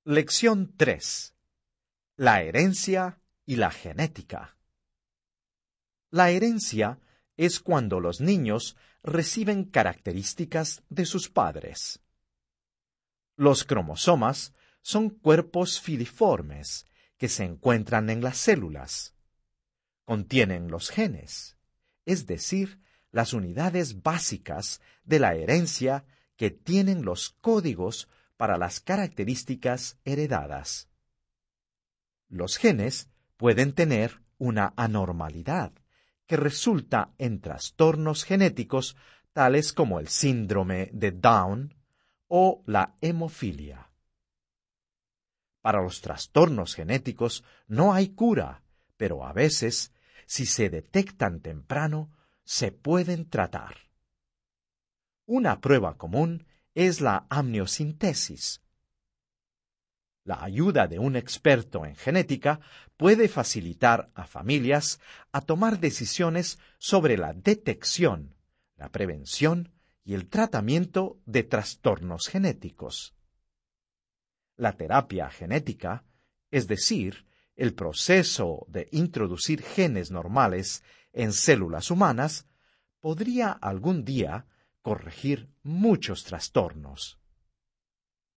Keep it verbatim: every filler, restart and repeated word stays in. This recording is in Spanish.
Lección tres. La herencia y la genética. La herencia es cuando los niños reciben características de sus padres. Los cromosomas son cuerpos filiformes que se encuentran en las células. Contienen los genes, es decir, las unidades básicas de la herencia que tienen los códigos para las características heredadas. Los genes pueden tener una anormalidad que resulta en trastornos genéticos tales como el síndrome de Down o la hemofilia. Para los trastornos genéticos no hay cura, pero a veces, si se detectan temprano, se pueden tratar. Una prueba común es la amniocentesis. La ayuda de un experto en genética puede facilitar a familias a tomar decisiones sobre la detección, la prevención y el tratamiento de trastornos genéticos. La terapia genética, es decir, el proceso de introducir genes normales en células humanas, podría algún día corregir muchos trastornos.